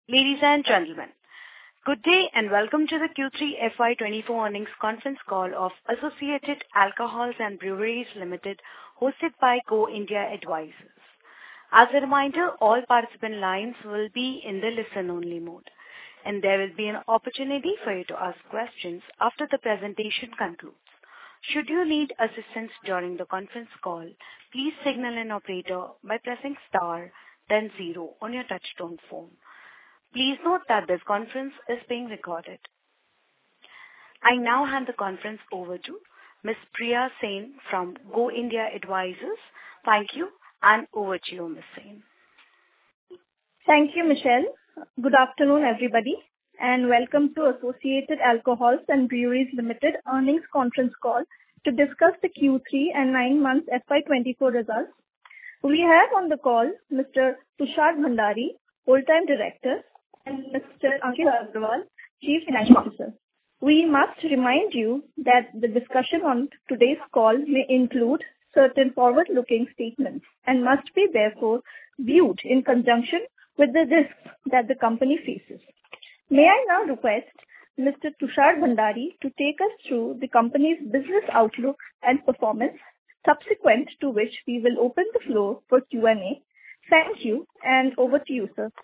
Ladies and gentlemen, good day and welcome to the Q3 FY24 earnings conference call of Associated Alcohols and Breweries Limited, hosted by Go India Advisors. As a reminder, all participant lines will be in the listen-only mode, and there will be an opportunity for you to ask questions after the presentation concludes. Should you need assistance during the conference call, please signal an operator by pressing star, then 0 on your touch-tone phone. Please note that this conference is being recorded. I now hand the conference over to Ms. Priya Sen from Go India Advisors. Thank you, and over to you, Ms. Sen. Thank you, Michelle. Good afternoon, everybody, and welcome to Associated Alcohols and Breweries Limited earnings conference call to discuss the Q3 and 9 months FY24 results. We have on the call Mr. Tushar Bhandari, Full-Time Director, and Mr. Ankit Agarwal, Chief Financial Officer. We must remind you that the discussion on today's call may include certain forward-looking statements and must be therefore viewed in conjunction with the risks that the company faces. May I now request Mr. Tushar Bhandari to take us through the company's business outlook and performance, subsequent to which we will open the floor for Q&A. Thank you, and over to you, sir.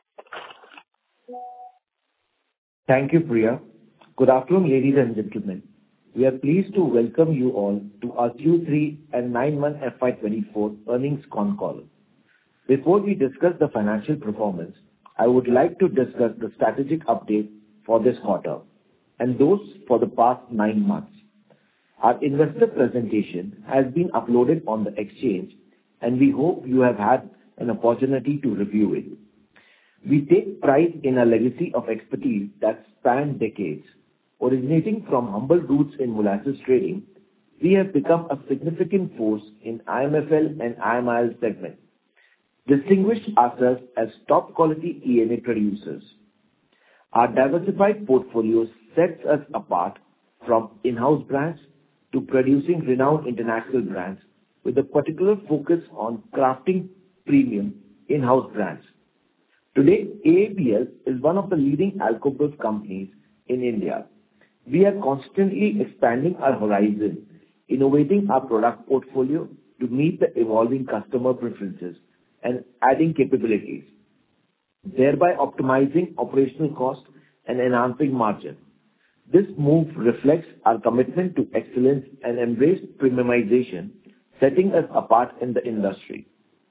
Thank you, Priya. Good afternoon, ladies and gentlemen. We are pleased to welcome you all to our Q3 and 9-month FY24 earnings con call. Before we discuss the financial performance, I would like to discuss the strategic update for this quarter and those for the past 9 months. Our investor presentation has been uploaded on the exchange, and we hope you have had an opportunity to review it. We take pride in a legacy of expertise that spans decades. Originating from humble roots in molasses trading, we have become a significant force in IMFL and IMIL segment, distinguished ourselves as top-quality ENA producers. Our diversified portfolio sets us apart from in-house brands to producing renowned international brands, with a particular focus on crafting premium in-house brands. Today, AABL is one of the leading alcohol companies in India. We are constantly expanding our horizon, innovating our product portfolio to meet the evolving customer preferences and adding capabilities, thereby optimizing operational cost and enhancing margin. This move reflects our commitment to excellence and embrace premiumization, setting us apart in the industry.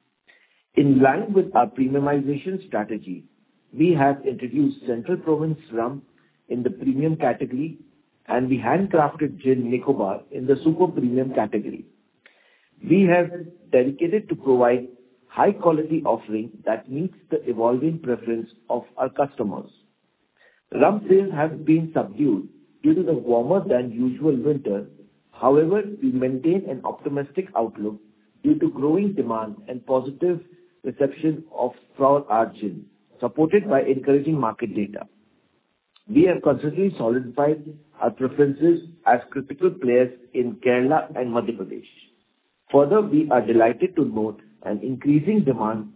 In line with our premiumization strategy, we have introduced Central Province Rum in the premium category and the handcrafted gin Nicobar in the super premium category. We have dedicated to provide high-quality offering that meets the evolving preference of our customers. Rum sales have been subdued due to the warmer than usual winter. However, we maintain an optimistic outlook due to growing demand and positive reception of our gin, supported by encouraging market data. We have consistently solidified our preferences as critical players in Kerala and Madhya Pradesh. Further, we are delighted to note an increasing demand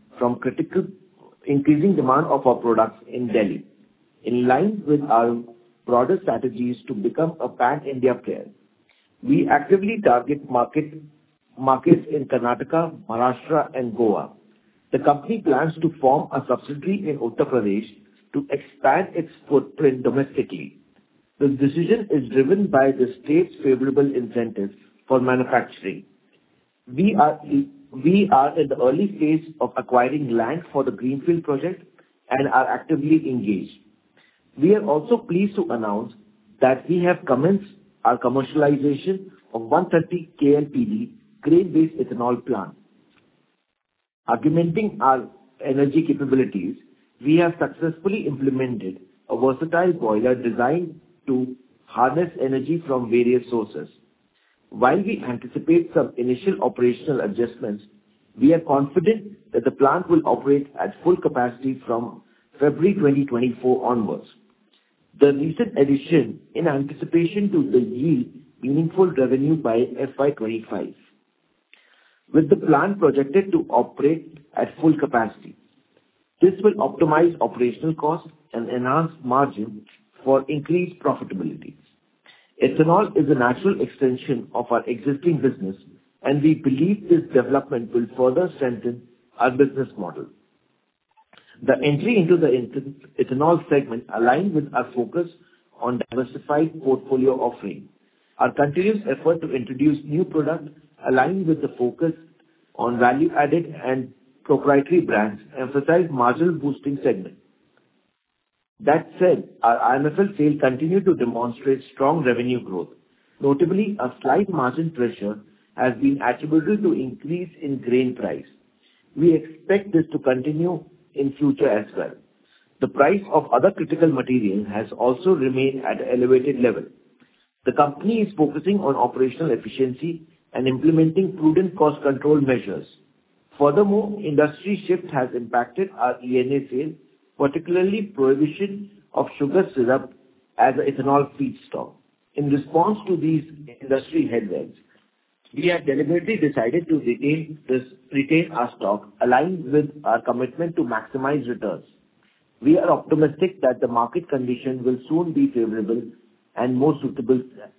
of our products in Delhi. In line with our broader strategies to become a pan-India player, we actively target markets in Karnataka, Maharashtra, and Goa. The company plans to form a subsidiary in Uttar Pradesh to expand its footprint domestically. The decision is driven by the state's favorable incentives for manufacturing. We are in the early phase of acquiring land for the Greenfield project and are actively engaged. We are also pleased to announce that we have commenced our commercialization of 130 KLPD grain-based ethanol plant. Augmenting our energy capabilities, we have successfully implemented a versatile boiler designed to harness energy from various sources. While we anticipate some initial operational adjustments, we are confident that the plant will operate at full capacity from February 2024 onwards. The recent addition in anticipation to the yield meaningful revenue by FY25. With the plant projected to operate at full capacity, this will optimize operational costs and enhance margin for increased profitability. Ethanol is a natural extension of our existing business, and we believe this development will further strengthen our business model. The entry into the ethanol segment aligns with our focus on diversified portfolio offering. Our continuous effort to introduce new products aligns with the focus on value-added and proprietary brands, emphasize margin-boosting segment. That said, our IMFL sales continue to demonstrate strong revenue growth. Notably, a slight margin pressure has been attributed to increase in grain price. We expect this to continue in future as well. The price of other critical materials has also remained at an elevated level. The company is focusing on operational efficiency and implementing prudent cost control measures. Furthermore, industry shift has impacted our ENA sales, particularly prohibition of sugar syrup as an ethanol feedstock. In response to these industry headwinds, we have deliberately decided to retain our stock, aligned with our commitment to maximize returns. We are optimistic that the market condition will soon be favorable and more suitable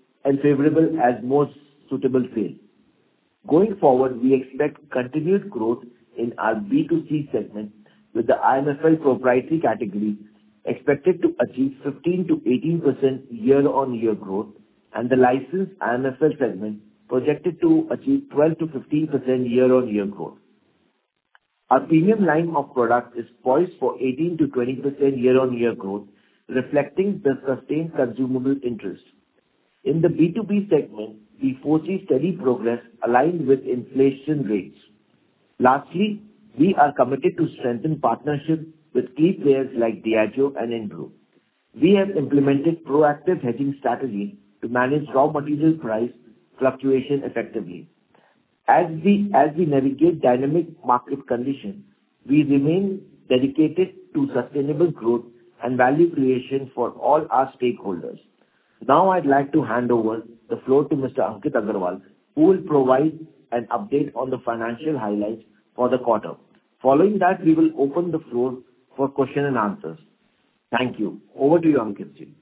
sale. Going forward, we expect continued growth in our B2C segment, with the IMFL proprietary category expected to achieve 15 to 18% year-on-year growth, and the licensed IMFL segment projected to achieve 12 to 15% year-on-year growth. Our premium line of products is poised for 18 to 20% year-on-year growth, reflecting the sustained consumable interest. In the B2B segment, we foresee steady progress aligned with inflation rates. Lastly, we are committed to strengthen partnership with key players like Diageo and Inbrew. We have implemented proactive hedging strategy to manage raw material price fluctuation effectively. As we navigate dynamic market conditions, we remain dedicated to sustainable growth and value creation for all our stakeholders. Now I'd like to hand over the floor to Mr. Ankit Agarwal, who will provide an update on the financial highlights for the quarter. Following that, we will open the floor for question and answers. Thank you. Over to you, Ankit ji.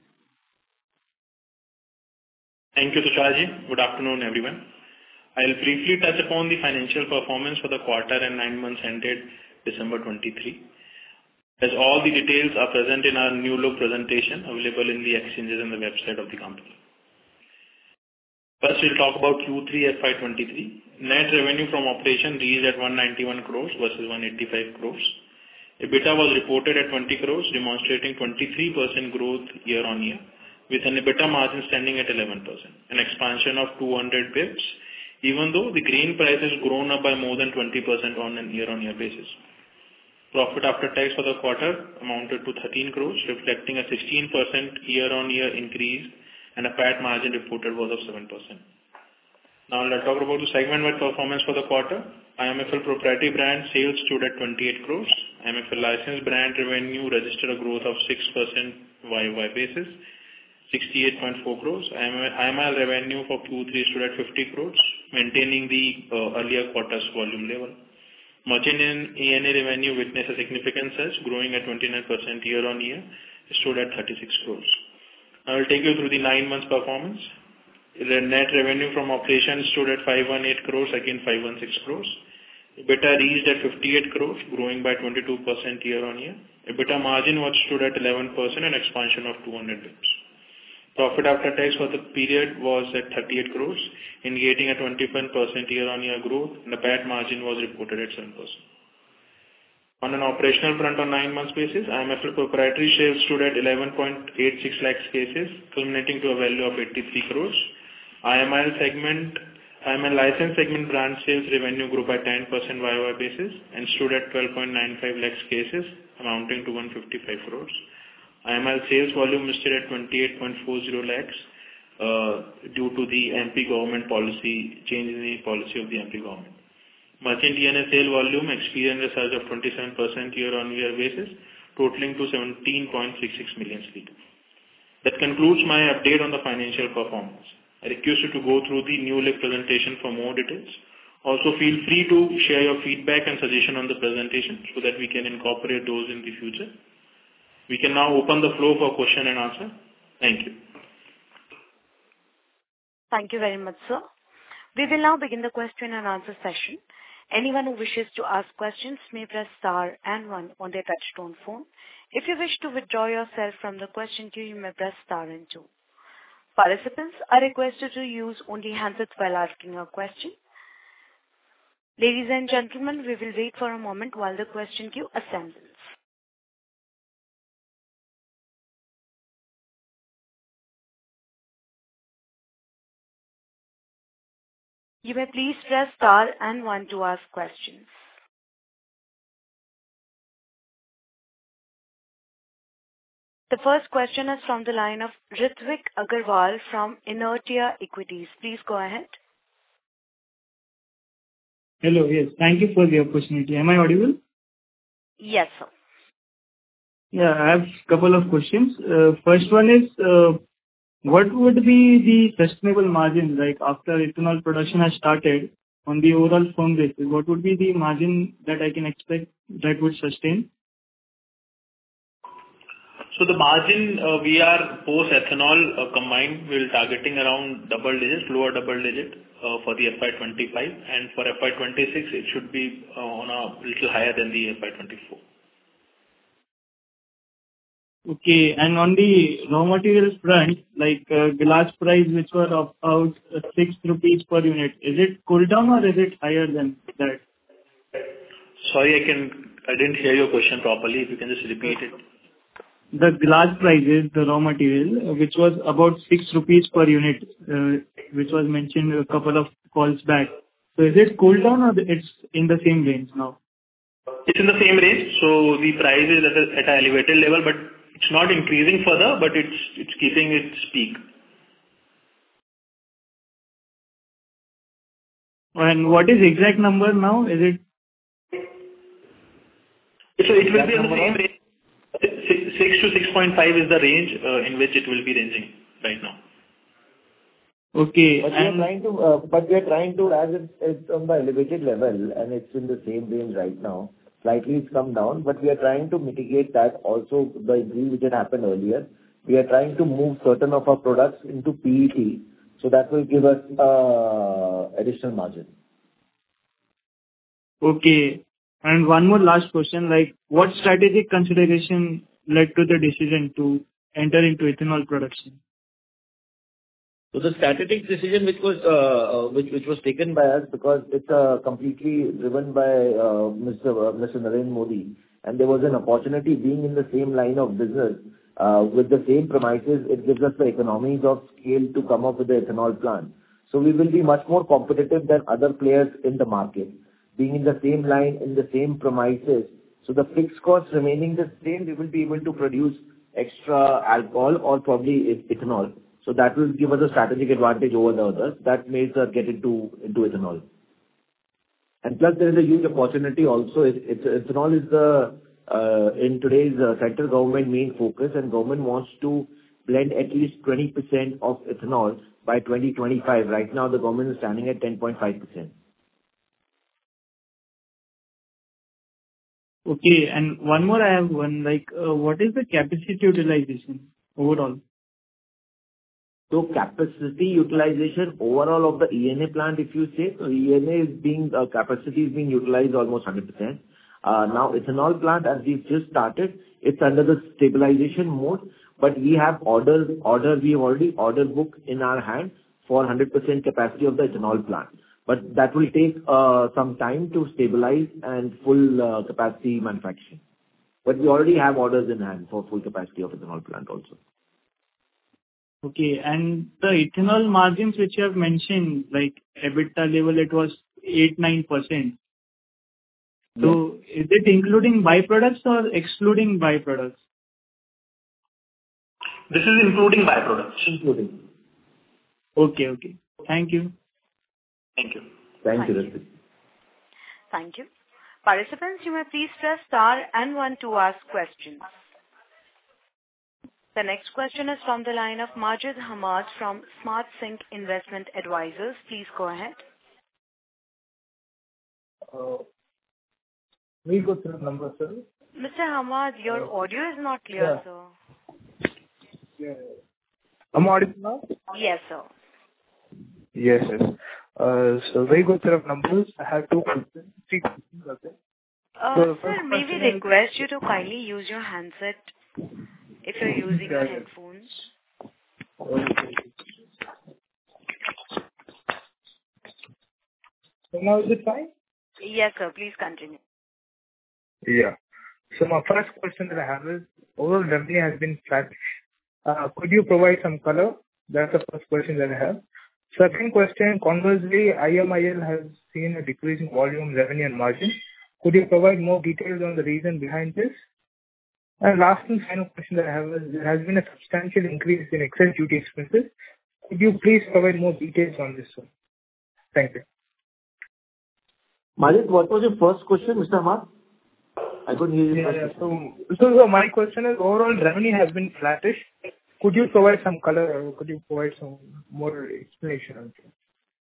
Thank you, Tusharji. Good afternoon, everyone. I'll briefly touch upon the financial performance for the quarter and 9 months ended December 23. As all the details are present in our new look presentation available in the exchanges and the website of the company. First, we'll talk about Q3 FY23. Net revenue from operation reached at 191 crores versus 185 crores. EBITDA was reported at 20 crores, demonstrating 23% growth year-on-year, with an EBITDA margin standing at 11%, an expansion of 200 bips, even though the grain price has grown up by more than 20% on a year-on-year basis. Profit after tax for the quarter amounted to 13 crores, reflecting a 16% year-on-year increase, and a PAT margin reported was of 7%. Now let's talk about the segment-wide performance for the quarter. IMFL proprietary brand sales stood at 28 crores. IMFL licensed brand revenue registered a growth of 6% YOY basis, 68.4 crores. IML revenue for Q3 stood at 50 crores, maintaining the earlier quarter's volume level. Merchant and ENA revenue witnessed a significant surge, growing at 29% year-on-year, stood at 36 crores. I will take you through the 9 months performance. The net revenue from operations stood at 518 crores against 516 crores. EBITDA reached at 58 crores, growing by 22% year-on-year. EBITDA margin stood at 11%, an expansion of 200 bps. Profit after tax for the period was at 38 crores, indicating a 21% year-on-year growth, and the PAT margin was reported at 7%. On an operational front on 9 months basis, IMFL proprietary sales stood at 11.86 lakhs cases, culminating to a value of 83 crores. IML license segment brand sales revenue grew by 10% YOY basis and stood at 12.95 lakhs cases, amounting to 155 crores. IML sales volume stood at 28.40 lakhs due to the MP government policy, change in the policy of the MP government. Merchant ENA sale volume experienced a surge of 27% year-on-year basis, totaling to 17.66 million liters. That concludes my update on the financial performance. I request you to go through the new link presentation for more details. Also, feel free to share your feedback and suggestion on the presentation so that we can incorporate those in the future. We can now open the floor for question and answer. Thank you. Thank you very much, sir. We will now begin the question and answer session. Anyone who wishes to ask questions may press star and one on their touchtone phone. If you wish to withdraw yourself from the question queue, you may press star and two. Participants are requested to use only handsets while asking a question. Ladies and gentlemen, we will wait for a moment while the question queue assembles. You may please press star and one to ask questions. The first question is from the line of Ritvik Agarwal from Inertia Equities. Please go ahead. Hello. Yes. Thank you for the opportunity. Am I audible? Yes, sir. Yeah, I have a couple of questions. First one is, what would be the sustainable margin, like after ethanol production has started on the overall firm basis? What would be the margin that I can expect that would sustain? So the margin, we are post-ethanol combined, we're targeting around double digits, lower double digit, for the FY25, and for FY26, it should be on a little higher than the FY24. Okay. And on the raw materials front, like, glass price, which were of about 6 rupees per unit, is it cooled down or is it higher than that? Sorry, I didn't hear your question properly. If you can just repeat it. The glass prices, the raw material, which was about 6 rupees per unit, which was mentioned a couple of calls back. So is it cooled down or it's in the same range now? It's in the same range, so the price is at an elevated level, but it's not increasing further, but it's keeping its peak. And what is the exact number now? Is it? So it will be in the same range. 6 to 6.5 is the range in which it will be ranging right now. Okay. But we are trying to, as it's on the elevated level and it's in the same range right now. Slightly it's come down, but we are trying to mitigate that also, the increase which had happened earlier. We are trying to move certain of our products into PET, so that will give us additional margin. Okay. And one more last question, like, what strategic consideration led to the decision to enter into ethanol production? So the strategic decision which was taken by us, because it's completely driven by Mr. Narendra Modi, and there was an opportunity being in the same line of business with the same premises. It gives us the economies of scale to come up with the ethanol plant. So we will be much more competitive than other players in the market, being in the same line, in the same premises. So the fixed costs remaining the same, we will be able to produce extra alcohol or probably ethanol. So that will give us a strategic advantage over the others. That makes us get into ethanol. And plus, there is a huge opportunity also. Ethanol is in today's central government main focus, and government wants to blend at least 20% of ethanol by 2025. Right now, the government is standing at 10.5%. Okay. And one more, I have one, like, what is the capacity utilization overall? So capacity utilization overall of the ENA plant, if you say, so ENA capacity is being utilized almost 100%. Now ethanol plant, as we've just started, it's under the stabilization mode, but we have we already order book in our hand for 100% capacity of the ethanol plant. But that will take some time to stabilize and full capacity manufacturing. But we already have orders in hand for full capacity of ethanol plant also. Okay. And the ethanol margins which you have mentioned, like EBITDA level, it was 8-9%. So is it including byproducts or excluding byproducts? This is including byproducts. Including. Okay. Okay. Thank you. Thank you. Thank you, Ritvik. Thank you. Participants, you may please press star and one to ask questions. The next question is from the line of Majid Hamad from Smart Sync Investment Advisors. Please go ahead. We go through the numbers, sir. Mr. Hamad, your audio is not clear, sir. Yeah. Am I audible now? Yes, sir. Yes, yes. So very good set of numbers. I have three questions. Okay. So the Sir, first may we question is, request you to kindly use your handset if you're using your headphones? so now is it fine? Yes, sir. Please continue. Yeah. So my first question that I have is, overall revenue has been flat. Could you provide some color? That's the first question that I have. Second question, conversely, IMIL has seen a decrease in volume, revenue, and margin. Could you provide more details on the reason behind this? And last and final question that I have is, there has been a substantial increase in excise duty expenses. Could you please provide more details on this one? Thank you. Majid, what was your first question, Mr. Hamad? I couldn't hear you. Yeah. So my question is, overall revenue has been flattish. Could you provide some color or could you provide some more explanation on it?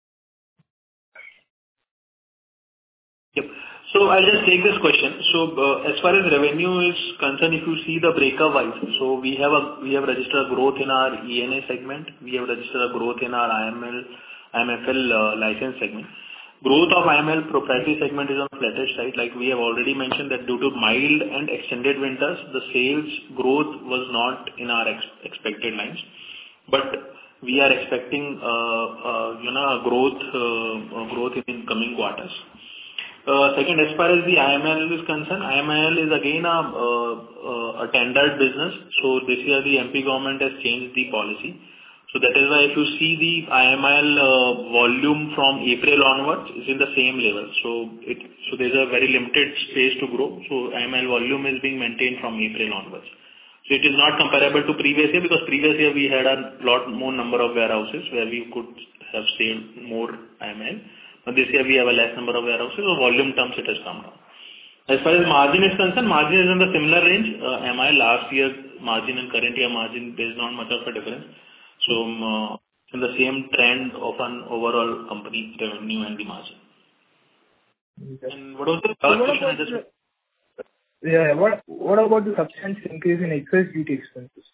Yep. So I'll just take this question. So as far as revenue is concerned, if you see the breakup wise, so we have registered a growth in our ENA segment. We have registered a growth in our IMFL license segment. Growth of IML proprietary segment is on flattish side. Like we have already mentioned that due to mild and extended winters, the sales growth was not in our expected lines. But we are expecting a growth in coming quarters. Second, as far as the IML is concerned, IML is again a tendered business. So this year the MP government has changed the policy. So that is why if you see the IML volume from April onwards is in the same level. So there's a very limited space to grow. So IML volume is being maintained from April onwards. So it is not comparable to previous year because previous year we had a lot more number of warehouses where we could have sold more IML. But this year we have a less number of warehouses. So volume terms it has come down. As far as margin is concerned, margin is in the similar range. MI last year margin and current year margin, there is not much of a difference. So in the same trend of an overall company revenue and the margin. Okay. And what was the question? Yeah. What about the substantial increase in excise duty expenses?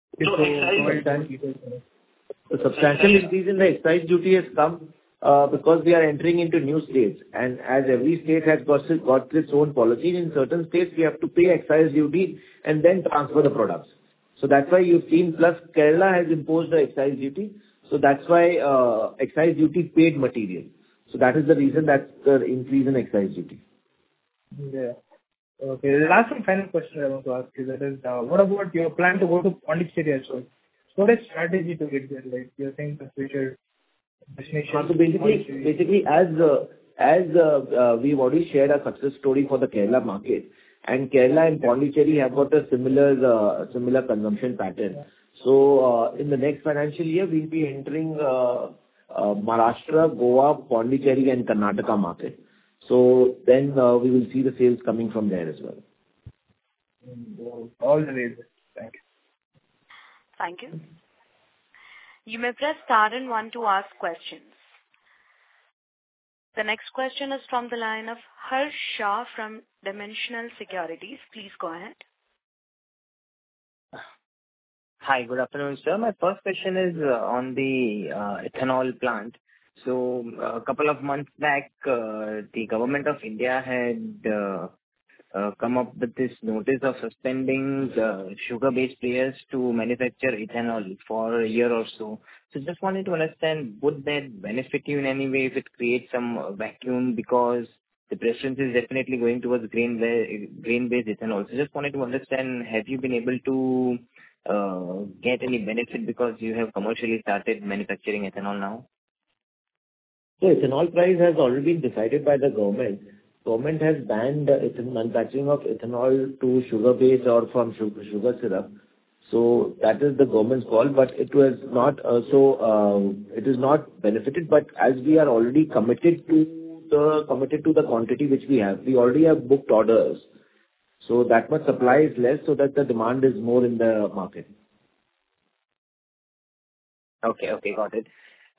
The substantial increase in the excise duty has come because we are entering into new states, and as every state has got its own policy, in certain states we have to pay excise duty and then transfer the products. So that's why you've seen, plus Kerala has imposed the excise duty. So that's why excise duty paid material. So that is the reason that's the increase in excise duty. Yeah. Okay. The last and final question I want to ask you, that is, what about your plan to go to Pondicherry as well? So what is strategy to get there? Like, you think the future destination? So basically, as we've already shared a success story for the Kerala market, and Kerala and Pondicherry have got a similar consumption pattern. So in the next financial year, we'll be entering Maharashtra, Goa, Pondicherry, and Karnataka market. So then we will see the sales coming from there as well. All the way. Thank you. Thank you. You may press star and one to ask questions. The next question is from the line of Harsh Shah from Dimensional Securities. Please go ahead. Hi, good afternoon, sir. My first question is on the ethanol plant. So a couple of months back, the government of India had come up with this notice of suspending sugar-based players to manufacture ethanol for a year or so. So just wanted to understand, would that benefit you in any way if it creates some vacuum, because the preference is definitely going towards grain-based ethanol. So just wanted to understand, have you been able to get any benefit because you have commercially started manufacturing ethanol now? So ethanol price has already been decided by the government. Government has banned manufacturing of ethanol to sugar-based or from sugar syrup. So that is the government's call, but it was not it is not benefited. But as we are already committed to the quantity which we have, we already have booked orders. So that much supply is less, so that the demand is more in the market. Okay, got it.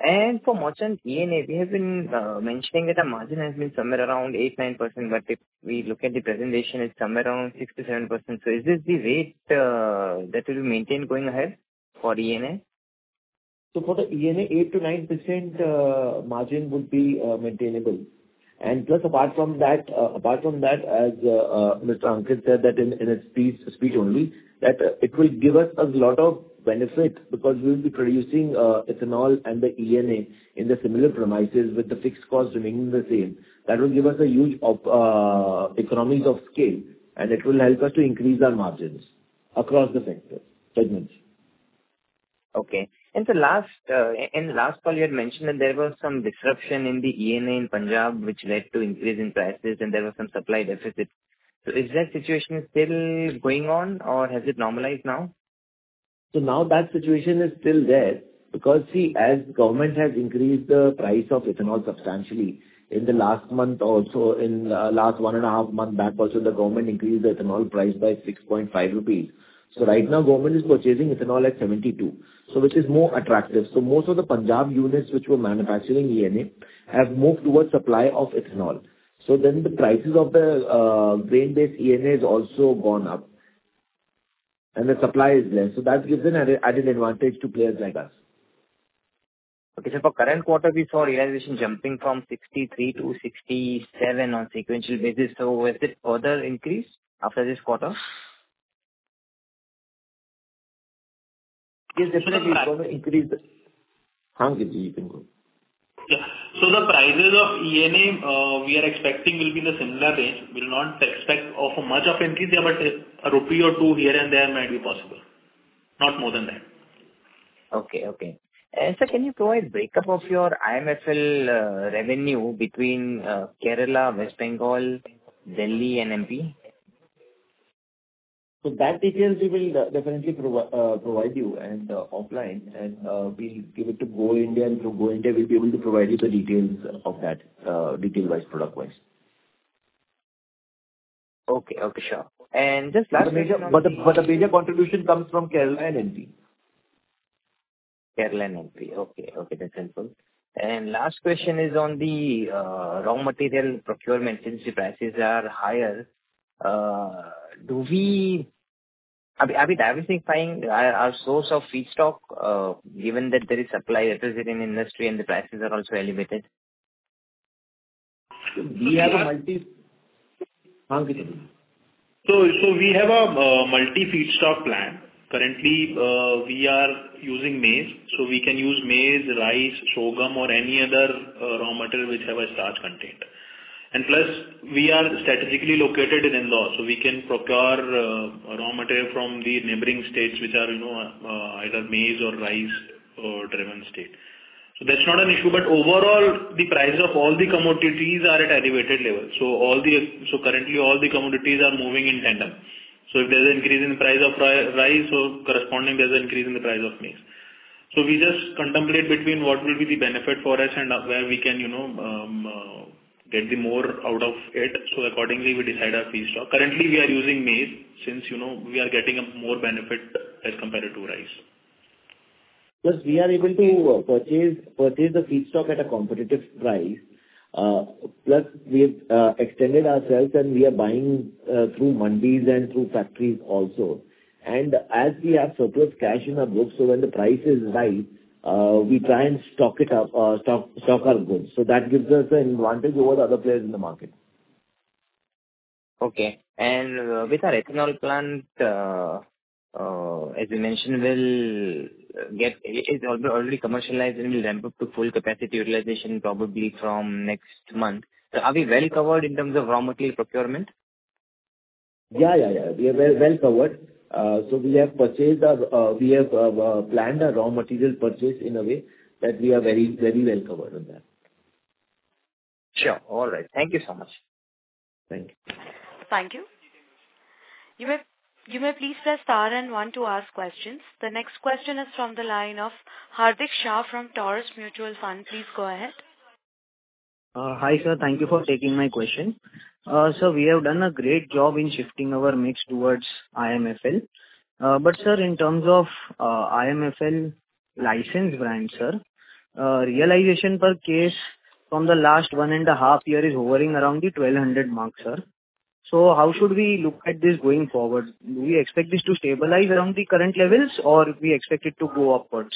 And for merchant ENA, we have been mentioning that the margin has been somewhere around 8-9%, but if we look at the presentation, it's somewhere around 6-7%. So is this the rate that will be maintained going ahead for ENA? So for the ENA, 8 to 9% margin would be maintainable. And plus, apart from that, as Mr. Ankit said that in his speech only, that it will give us a lot of benefit because we will be producing ethanol and the ENA in the similar premises with the fixed cost remaining the same. That will give us a huge economies of scale, and it will help us to increase our margins across the segments. Okay. And so in the last call, you had mentioned that there was some disruption in the ENA in Punjab, which led to increase in prices, and there was some supply deficit. So is that situation still going on, or has it normalized now? So now that situation is still there because, see, as government has increased the price of ethanol substantially in the last month also, in last 1.5 months back also, the government increased the ethanol price by 6.5 rupees. So right now, government is purchasing ethanol at 72, so which is more attractive. So most of the Punjab units which were manufacturing ENA have moved towards supply of ethanol. So then the prices of the grain-based ENA has also gone up, and the supply is less. So that gives an added advantage to players like us. Okay, so for current quarter, we saw realization jumping from 63 to 67 on sequential basis. So was it further increase after this quarter? Yes, definitely. It's going to increase. You can go. Yeah. So the prices of ENA we are expecting will be in the similar range. We will not expect of much of increase there, but a rupee or two here and there might be possible. Not more than that. Okay. And so can you provide breakup of your IMFL revenue between Kerala, West Bengal, Delhi and MP? So that details we will definitely provide you and offline, and we'll give it to Go India, and through Go India we'll be able to provide you the details of that, detail-wise, product-wise. Okay, sure. And just last question. But the major contribution comes from Kerala and MP. Kerala and MP. Okay, that's helpful. And last question is on the raw material procurement. Since the prices are higher, are we diversifying our source of feedstock, given that there is supply deficit in industry and the prices are also elevated? We have a multi. So we have a multi-feedstock plan. Currently, we are using maize, so we can use maize, rice, sorghum, or any other raw material which have a starch content. And plus, we are strategically located in Indore, so we can procure raw material from the neighboring states, which are either maize or rice or driven state. So that's not an issue. But overall, the price of all the commodities are at elevated level. So currently all the commodities are moving in tandem. So if there's an increase in the price of rice, so corresponding there's an increase in the price of maize. So we just contemplate between what will be the benefit for us and where we can get the more out of it. So accordingly we decide our feedstock. Currently we are using maize since we are getting a more benefit as compared to rice. Plus we are able to purchase the feedstock at a competitive price. Plus we have extended ourselves and we are buying through mandis and through factories also. And as we have surplus cash in our books, so when the price is right, we try and stock our goods. So that gives us an advantage over the other players in the market. Okay. And with our ethanol plant, as you mentioned, it's already commercialized and will ramp up to full capacity utilization probably from next month. So are we well covered in terms of raw material procurement? Yeah. We are well covered. So we have planned a raw material purchase in a way that we are very, very well covered on that. Sure. All right. Thank you so much. Thank you. Thank you. You may please press star and 1 to ask questions. The next question is from the line of Hardik Shah from Taurus Mutual Fund. Please go ahead. Hi sir, thank you for taking my question. So we have done a great job in shifting our mix towards IMFL. But sir, in terms of IMFL license brand, sir, realization per case from the last 1.5 year is hovering around the 1,200 mark, sir. So how should we look at this going forward? Do we expect this to stabilize around the current levels, or we expect it to go upwards?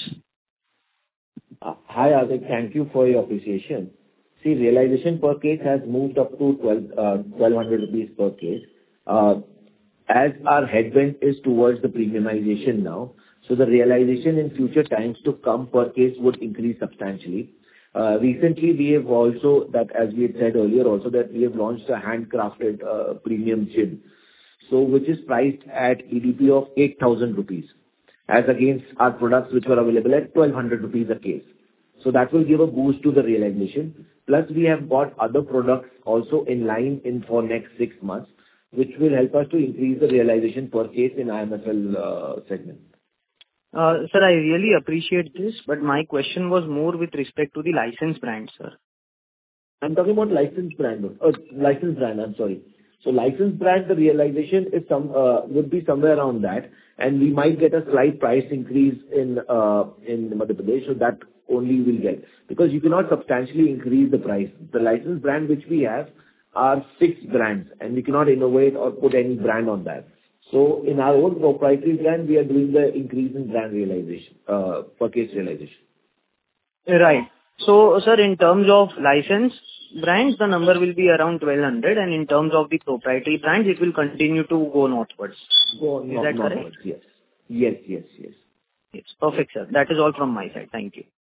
Hi, Hardik. Thank you for your appreciation. See, realization per case has moved up to 1,200 rupees per case. As our headwind is towards the premiumization now, so the realization in future times to come per case would increase substantially. Recently, we have also, that as we had said earlier also, that we have launched a handcrafted premium gin, so which is priced at EDP of 8,000 rupees, as against our products which were available at 1,200 rupees a case. So that will give a boost to the realization. Plus, we have got other products also in line for next 6 months, which will help us to increase the realization per case in IMFL segment. Sir, I really appreciate this, but my question was more with respect to the licensed brand, sir. I'm talking about licensed brand, I'm sorry. So licensed brand, the realization is would be somewhere around that, and we might get a slight price increase in Madhya Pradesh, so that only we'll get. Because you cannot substantially increase the price. The licensed brand which we have are fixed brands, and we cannot innovate or put any brand on that. So in our own proprietary brand, we are doing the increase in brand realization, per case realization. Right. So, sir, in terms of licensed brands, the number will be around 1,200, and in terms of the proprietary brands, it will continue to go northwards. Is that correct? Yes. Yes. Yes. Perfect, sir. That is all from my side. Thank you.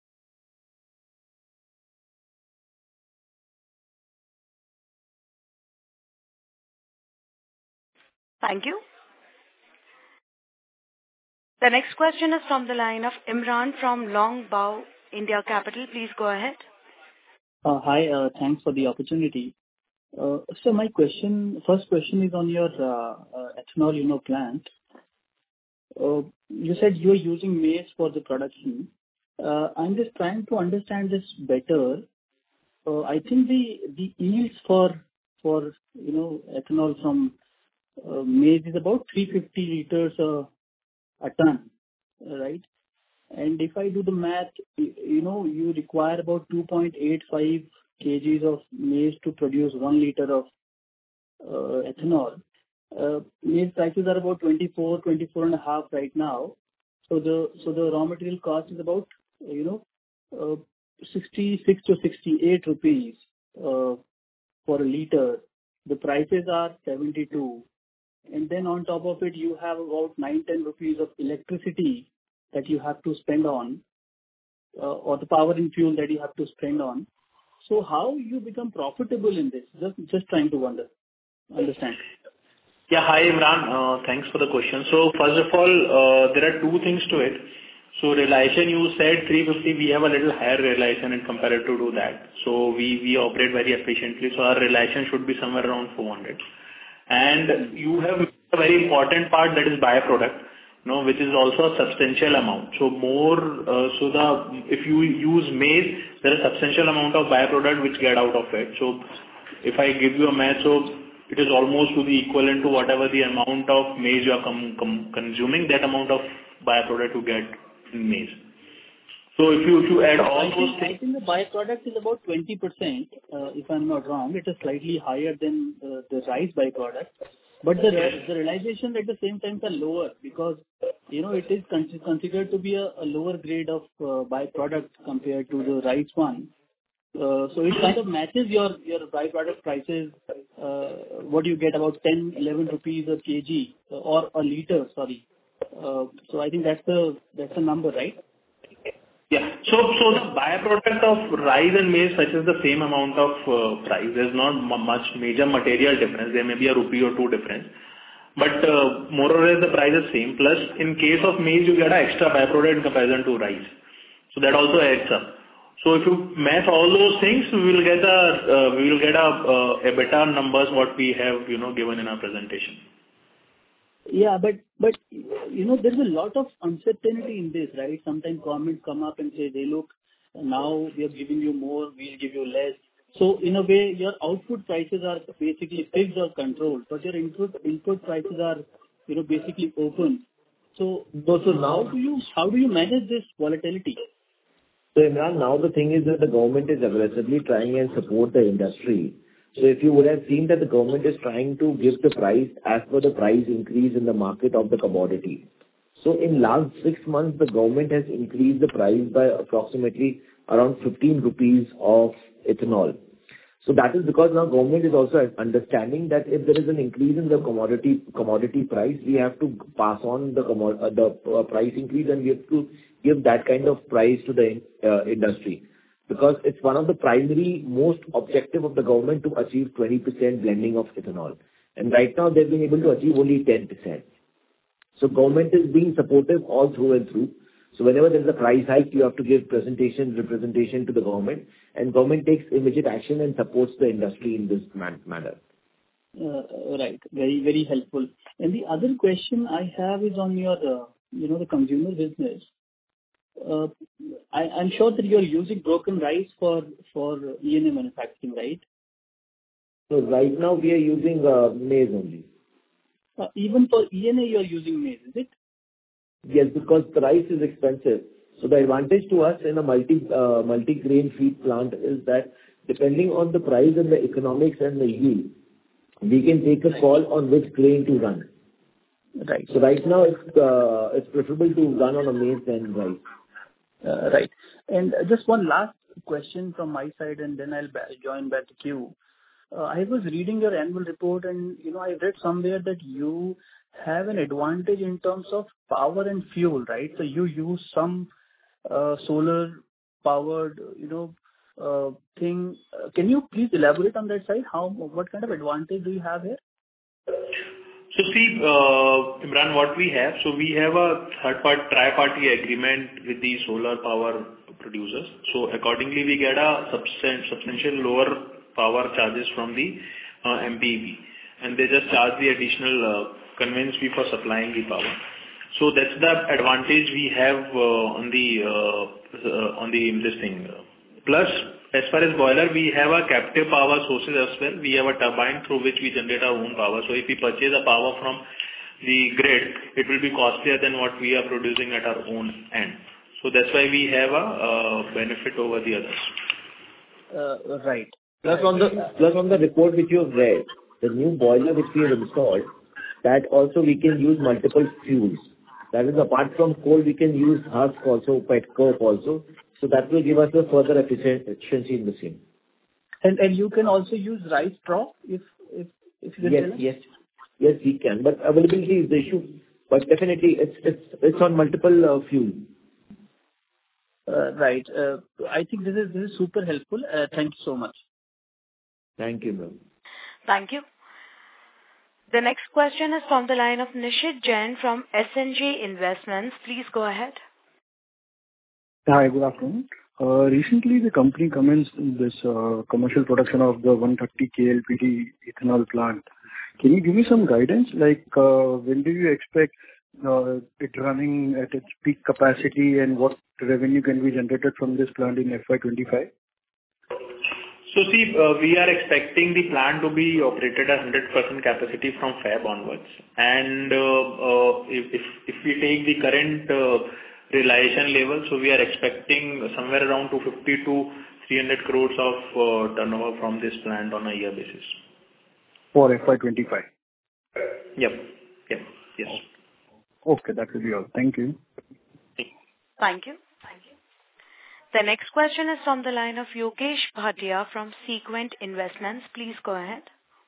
Thank you. The next question is from the line of Imran from Longbow India Capital. Please go ahead. Hi, thanks for the opportunity. So my first question is on your ethanol, plant. You said you are using maize for the production. I'm just trying to understand this better. I think the yields for ethanol from maize is about 350 liters a ton, right? And if I do the math, you require about 2.85 kgs of maize to produce 1 liter of ethanol. Maize prices are about 24.5 right now. So the raw material cost is about 66 to 68 rupees for a liter. The prices are 72. And then on top of it, you have about 9-10 rupees of electricity that you have to spend on, or the power and fuel that you have to spend on. So how you become profitable in this? Just trying to understand. Yeah, hi Imran. Thanks for the question. So first of all, there are two things to it. So realization, you said 350, we have a little higher realization in comparative to that. So we operate very efficiently. So our realization should be somewhere around 400. And you have a very important part, that is byproduct, which is also a substantial amount. So if you use maize, there is a substantial amount of byproduct which get out of it. So if I give you a math, so it is almost to the equivalent to whatever the amount of maize you are consuming, that amount of byproduct you get in maize. So if you add all those things... I think the byproduct is about 20%, if I'm not wrong. It is slightly higher than the rice byproduct. But the realization at the same time are lower because, it is considered to be a lower grade of byproduct compared to the rice one. So it kind of matches your byproduct prices, what you get about 10-11 rupees a kg or a liter, sorry. So I think that's the number, right? Yeah. So the byproduct of rice and maize fetches the same amount of price. There's not much major material difference. There may be a rupee or two difference. But more or less the price is same. Plus, in case of maize, you get an extra byproduct in comparison to rice. So that also adds up. So if you match all those things, we will get a EBITDA numbers what we have given in our presentation. Yeah, but there's a lot of uncertainty in this, right? Sometimes government come up and say, look, now we are giving you more, we'll give you less. So in a way, your output prices are basically fixed or controlled, but your input prices are, basically open. So now how do you manage this volatility? So Imran, now the thing is that the government is aggressively trying and support the industry. So if you would have seen that the government is trying to give the price as per the price increase in the market of the commodity. So in last 6 months, the government has increased the price by approximately around 15 rupees of ethanol. So that is because now government is also understanding that if there is an increase in the commodity price, we have to pass on the price increase, and we have to give that kind of price to the industry. Because it's one of the primary most objective of the government to achieve 20% blending of ethanol. And right now they've been able to achieve only 10%. So government is being supportive all through and through. So whenever there is a price hike, you have to give representation to the government, and government takes immediate action and supports the industry in this manner. Right. Very, very helpful. And the other question I have is on your, the consumer business. I'm sure that you're using broken rice for ENA manufacturing, right? So right now we are using maize only. Even for ENA you're using maize, is it? Yes, because the rice is expensive. So the advantage to us in a multi-grain feed plant is that depending on the price and the economics and the yield, we can take a call on which grain to run. Right. So right now it's preferable to run on a maize than rice. Right. And just one last question from my side, and then I'll join back the queue. I was reading your annual report, and I read somewhere that you have an advantage in terms of power and fuel, right? So you use some solar powered, thing. Can you please elaborate on that side? What kind of advantage do you have here? So see, Imran, what we have, so we have a tri-party agreement with the solar power producers. So accordingly, we get a substantial lower power charges from the MPEB, and they just charge the additional conveyance fee for supplying the power. So that's the advantage we have on this thing. Plus, as far as boiler, we have a captive power sources as well. We have a turbine through which we generate our own power. So if we purchase a power from the grid, it will be costlier than what we are producing at our own end. So that's why we have a benefit over the others. Right. Plus on the report which you have read, the new boiler which we have installed, that also we can use multiple fuels. That is, apart from coal, we can use husk also, petcoke also. So that will give us a further efficiency in the same. And you can also use rice straw if you can tell us? Yes, we can. But availability is the issue. But definitely, it's on multiple fuel. Right. I think this is super helpful. Thank you so much. Thank you, ma'am. Thank you. The next question is from the line of Nishit Jain from SNJ Investments. Please go ahead. Hi, good afternoon. Recently, the company commenced this commercial production of the 130 KLPD ethanol plant. Can you give me some guidance? Like, when do you expect it running at its peak capacity, and what revenue can be generated from this plant in FY25? So see, we are expecting the plant to be operated at 100% capacity from Feb onwards. And if we take the current realization level, so we are expecting somewhere around 250 to 300 crores of turnover from this plant on a year basis. For FY25? Yep. Yes. Okay, that will be all. Thank you. Thank you. The next question is from the line of Yogesh Bhatia from Sequent Investments. Please go ahead.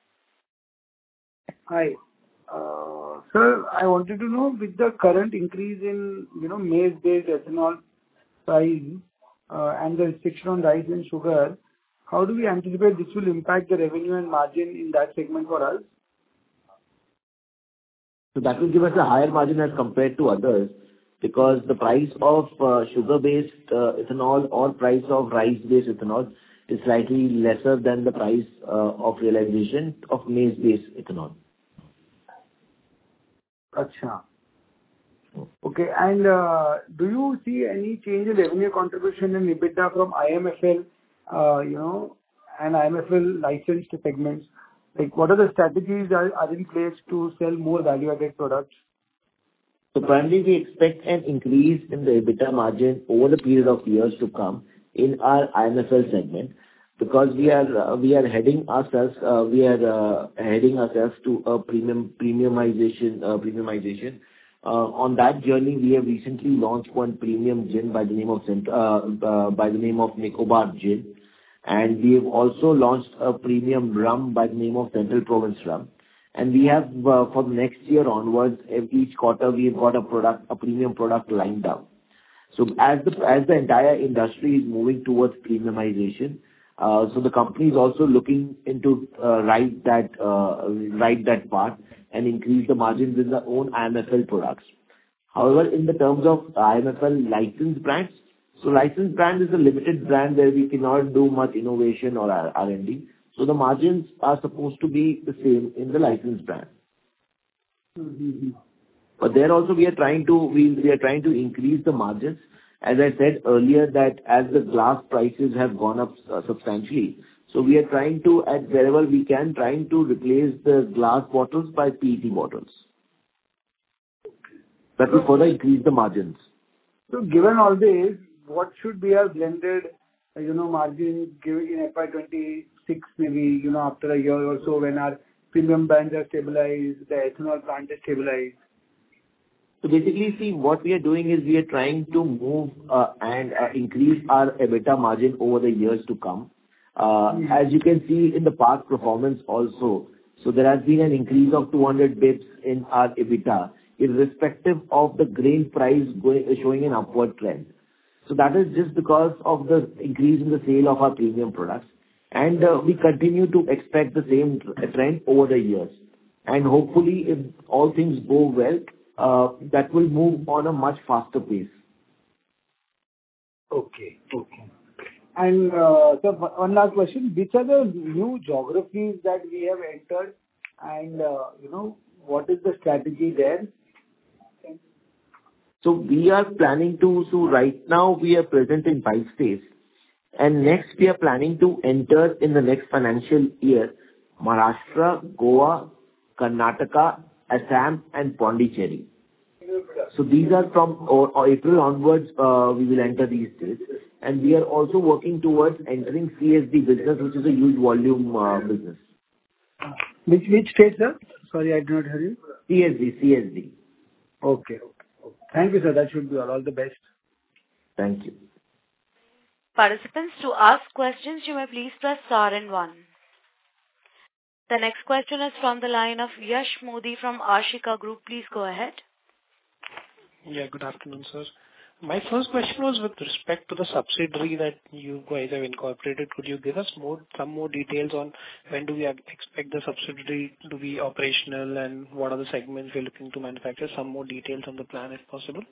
Hi. Sir, I wanted to know, with the current increase in, maize-based ethanol price and the restriction on rice and sugar, how do we anticipate this will impact the revenue and margin in that segment for us? So that will give us a higher margin as compared to others, because the price of sugar-based ethanol or price of rice-based ethanol is slightly lesser than the price of realization of maize-based ethanol. Acha. Okay. And do you see any change in revenue contribution in EBITDA from IMFL, and IMFL licensed segments? Like, what are the strategies are in place to sell more value-added products? So primarily, we expect an increase in the EBITDA margin over the period of years to come in our IMFL segment, because we are heading ourselves to a premiumization. On that journey, we have recently launched one premium gin by the name of Nicobar Gin, and we have also launched a premium rum by the name of Central Province Rum. And we have, for the next year onwards, each quarter, we have got a premium product lined up. So as the entire industry is moving towards premiumization, so the company is also looking into ride that path and increase the margins in their own IMFL products. However, in the terms of IMFL licensed brands, so licensed brand is a limited brand where we cannot do much innovation or R&D. So the margins are supposed to be the same in the licensed brand. But there also we are trying to increase the margins. As I said earlier, that as the glass prices have gone up substantially, so we are trying to, at wherever we can, replace the glass bottles by PET bottles. That will further increase the margins. So given all this, what should be our blended, margin given in FY26, maybe, after a year or so when our premium brands are stabilized, the ethanol plant is stabilized? So basically, see, what we are doing is we are trying to move and increase our EBITDA margin over the years to come. As you can see in the past performance also, so there has been an increase of 200 bps in our EBITDA, irrespective of the grain price showing an upward trend. So that is just because of the increase in the sale of our premium products. And we continue to expect the same trend over the years. And hopefully, if all things go well, that will move on a much faster pace. Okay. And so one last question. Which are the new geographies that we have entered and, what is the strategy there? So we are planning to, right now we are present in 5 states. And next we are planning to enter in the next financial year, Maharashtra, Goa, Karnataka, Assam and Pondicherry. So these are from April onwards, we will enter these states. And we are also working towards entering CSD business, which is a huge volume business. Which state, sir? Sorry, I did not hear you. CSD. Okay. Thank you, sir. That should be all. All the best. Thank you. Participants, to ask questions, you may please press star and 1. The next question is from the line of Yash Modi from Ashika Group. Please go ahead. Yeah, good afternoon, sir. My first question was with respect to the subsidiary that you guys have incorporated. Could you give us some more details on when do we expect the subsidiary to be operational and what are the segments we're looking to manufacture? Some more details on the plan, if possible.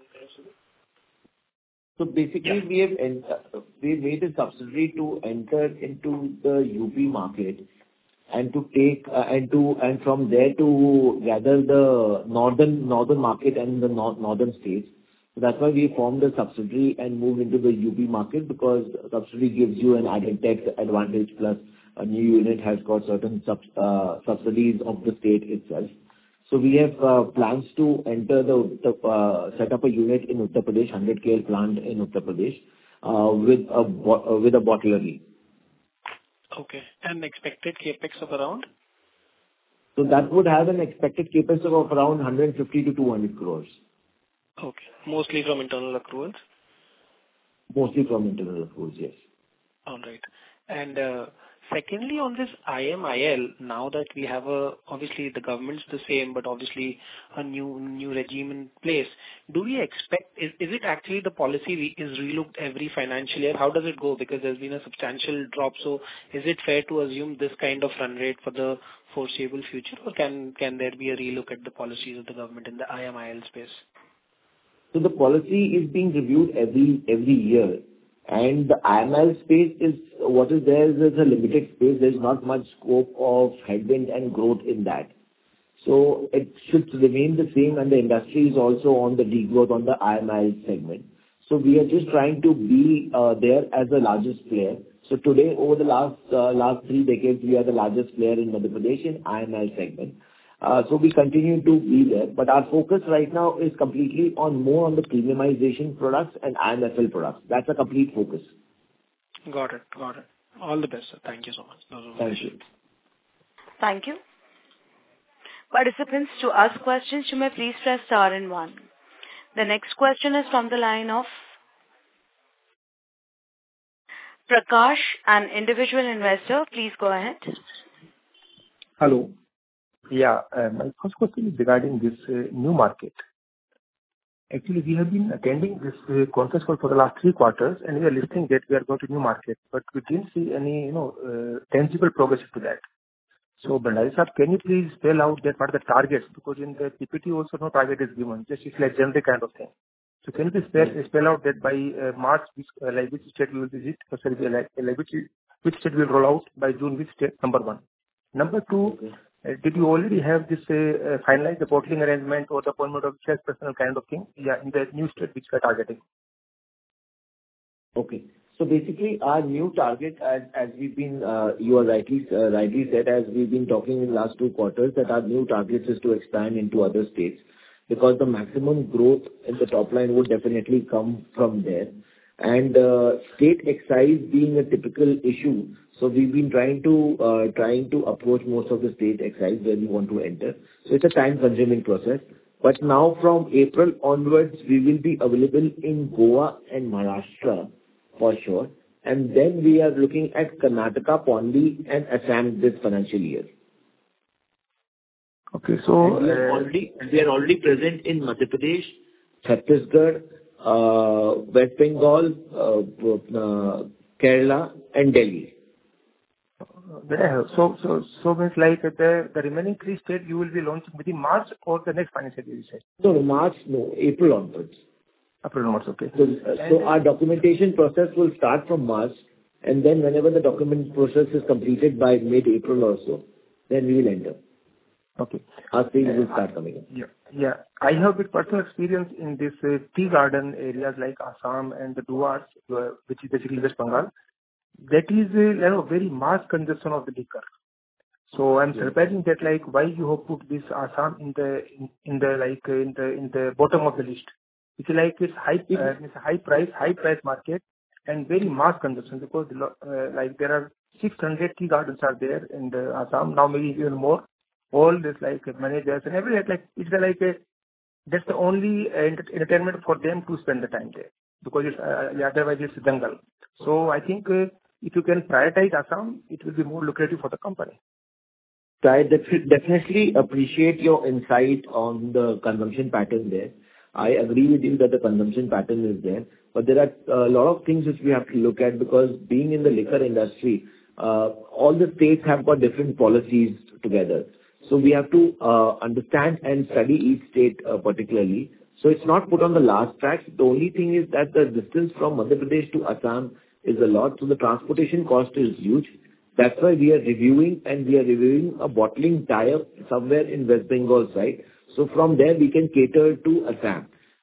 So basically, we made a subsidiary to enter into the UP market and to take and from there to gather the northern market and the northern states. So that's why we formed a subsidiary and moved into the UP market, because subsidiary gives you an added tax advantage, plus a new unit has got certain subsidies of the state itself. So we have plans to enter set up a unit in Uttar Pradesh, 100 KL plant in Uttar Pradesh, with a bottlery. Okay. And expected capex of around? So that would have an expected capex of around 150 to 200 crores. Okay. Mostly from internal accruals? Mostly from internal accruals, yes. All right. And secondly, on this IMIL, now that we have obviously the government's the same, but obviously a new regime in place, do we expect, is it actually the policy is relooked every financial year? How does it go? Because there's been a substantial drop. So is it fair to assume this kind of run rate for the foreseeable future, or can there be a relook at the policies of the government in the IMIL space? So the policy is being reviewed every year. And the IML space is what is there is a limited space. There's not much scope of headwind and growth in that. So it should remain the same, and the industry is also on the degrowth on the IML segment. So we are just trying to be there as the largest player. So today, over the last 3 decades, we are the largest player in Madhya Pradesh in IML segment. So we continue to be there. But our focus right now is completely more on the premiumization products and IMFL products. That's a complete focus. Got it. All the best, sir. Thank you so much. Thank you. Thank you. Participants, to ask questions, you may please press star and 1. The next question is from the line of Prakash, an individual investor. Please go ahead. Hello. Yeah, my first question is regarding this new market. Actually, we have been attending this conference call for the last 3 quarters, and we are listening that we are going to new market, but we didn't see any, tangible progress to that. So, Bhandari sir, can you please spell out that what are the targets? Because in the PPT also no target is given, just it's like generic kind of thing. So, can you please spell out that by March, which state we will visit? Which state will roll out by June? Which state? Number 1. Number 2. Did you already have this finalized the bottling arrangement or the appointment of sales personnel kind of thing? Yeah, in the new state which we are targeting. Okay. So basically, our new target, as we've been, you are rightly said, as we've been talking in the last 2 quarters, that our new target is to expand into other states, because the maximum growth in the top line would definitely come from there. And state excise being a typical issue, so we've been trying to approach most of the state excise where we want to enter. So it's a time-consuming process. But now from April onwards, we will be available in Goa and Maharashtra for sure. And then we are looking at Karnataka, Pondi, and Assam this financial year. Okay, so and we are already present in Madhya Pradesh, Chhattisgarh, West Bengal, Kerala, and Delhi. So means like the remaining 3 states you will be launching within March or the next financial year, you said? No, April onwards. April onwards, okay. So our documentation process will start from March, and then whenever the document process is completed by mid-April or so, then we will enter. Okay. Our sales will start coming in. Yeah. I have with personal experience in this tea garden areas like Assam and the Duars, which is basically West Bengal. That is very mass consumption of the liquor. So I'm surprising that why you have put this Assam in the bottom of the list. It's it's high price market and very mass consumption, because there are 600 tea gardens are there in the Assam, now maybe even more. All this managers and everything, it's that's the only entertainment for them to spend the time there, because otherwise it's jungle. So I think if you can prioritize Assam, it will be more lucrative for the company. So I definitely appreciate your insight on the consumption pattern there. I agree with you that the consumption pattern is there, but there are a lot of things which we have to look at, because being in the liquor industry, all the states have got different policies together. So we have to understand and study each state particularly. So it's not put on the last track. The only thing is that the distance from Madhya Pradesh to Assam is a lot, so the transportation cost is huge. That's why we are reviewing a bottling tie-up somewhere in West Bengal side. So from there we can cater to Assam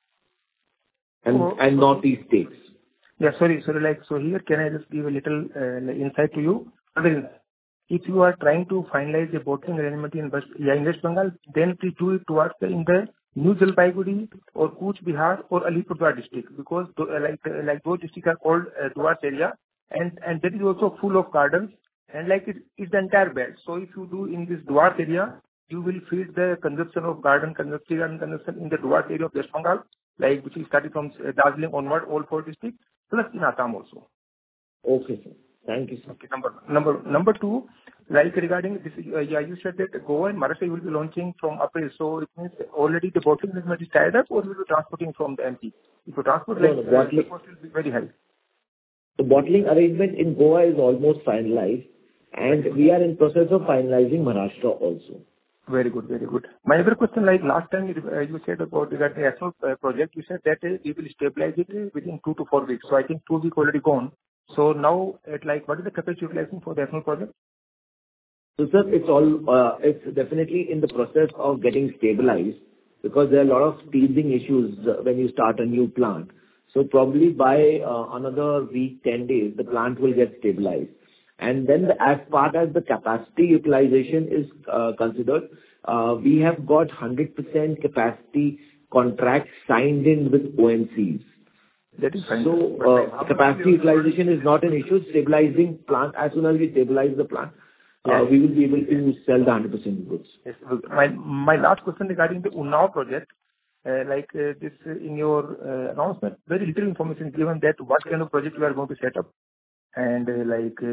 and northeast states. Yeah, sorry. So here, can I just give a little insight to you? If you are trying to finalize a bottling arrangement in West Bengal, then please do it towards in the New Jalpaiguri or Cooch Behar or Alipurduar district, because those districts are called Duars area, and that is also full of gardens, and it's the entire belt. So if you do in this Duars area, you will feed the consumption of garden consumption in the Duars area of West Bengal, which is starting from Darjeeling onward, all 4 districts, plus in Assam also. Okay, sir. Thank you, sir. Okay, number 2, regarding this, you said that Goa and Maharashtra will be launching from April. So it means already the bottling arrangement is tied up, or will be transporting from the MP? If you transport, the cost will be very high. The bottling arrangement in Goa is almost finalized, and we are in process of finalizing Maharashtra also. Very good, very good. My other question, last time you said about the ethanol project, you said that we will stabilize it within 2 to 4 weeks. So I think 2 weeks already gone. So now, what is the capacity utilization for the ethanol project? So sir, it's definitely in the process of getting stabilized, because there are a lot of teething issues when you start a new plant. So probably by another week, 10 days, the plant will get stabilized. And then as part as the capacity utilization is considered, we have got 100% capacity contracts signed in with OMCs. That is fine. So, capacity utilization is not an issue. Stabilizing plant, as soon as we stabilize the plant, we will be able to sell the 100% goods. Yes. My last question regarding the Unnao project. This in your announcement, very little information given that what kind of project you are going to set up. And in